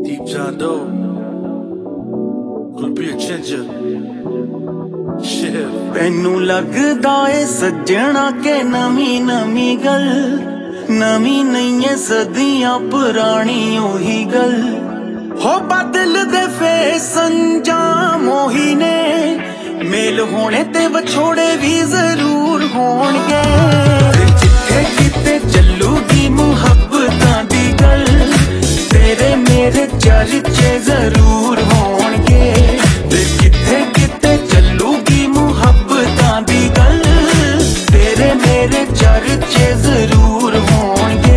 Deep John Doe. Gonna be a ginger. Shit. तैनू लगदा ए सज्जणा के नवी नवी गल नवी नहीं है सदियां पुरानी ओही गल हो बदल दे फेस अंजाम ओही ने मेल होने ते विछोड़े भी जरूर होणगे जिथे किते चलूगी मुहब्बतां दी गल तेरे मेरे चर्चे जरूर होणगे जिथे किते चलूगी मुहब्बतां दी गल तेरे मेरे चर्चे जरूर होणगे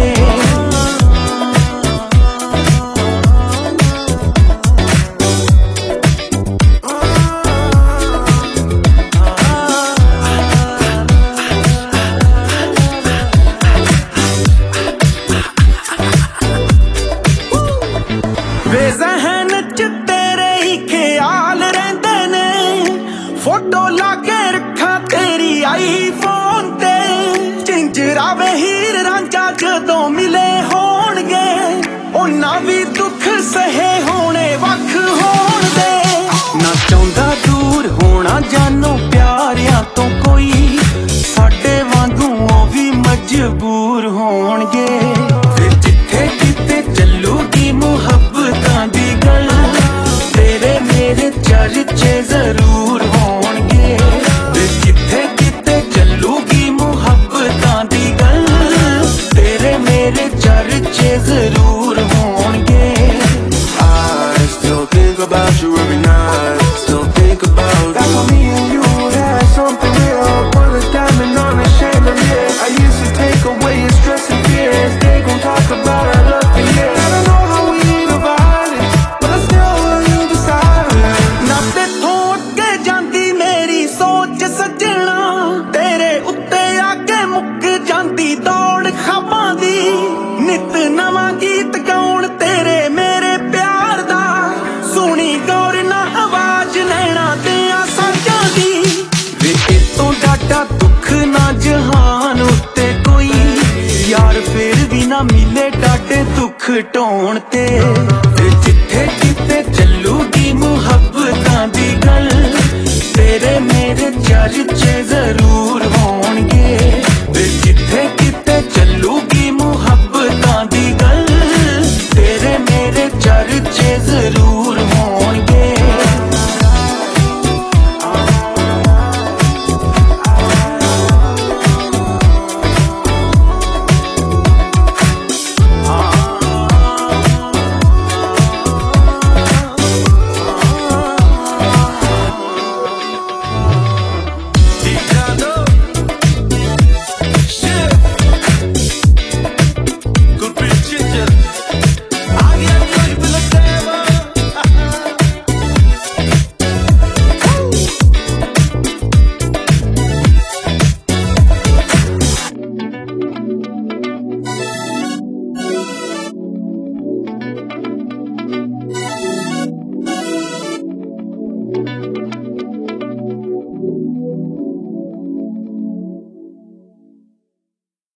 बेज़हन च तेरे ही ख्याल रहंदे ने फोटो लाके रखा तेरी आईफोन ते झिंजरा वे हीर रांझा जदों मिले होणगे उन्हां भी दुख सहे होने वख होण दे ना चाहुंदा दूर होना जानो प्यारियां तो कोई साडे वांगू ओ भी मजबूर होणगे फिर जिथे किते चलूगी मुहब्बतां दी गल तेरे मेरे चर्चे जरूर होणगे फिर जिथे किते चलूगी मुहब्बतां दी गल तेरे मेरे चर्चे जरूर होणगे I still think about you every night. Still think about That's you. when me and you had something real. Put a diamond on a chandelier. I used to take away your stress and fears. They gon' talk about our love for years. I don't know how we divided, but I still will you decide. ना तेथों अगे जांदी मेरी सोच सजना तेरे उत्ते आके मुक जांदी दौड़ ख्वाबां दी नित नवां गीत गाउण तेरे मेरे प्यार दा सुनी गौर ना आवाज नैना दियां साजां दी वे इतों डाटा दुख ना जहान उत्ते कोई यार फिर भी ना मिले डाटे दुख ढोण ते फिर जिथे किते चलूगी मुहब्बतां दी गल तेरे मेरे चर्चे जरूर होणगे फिर जिथे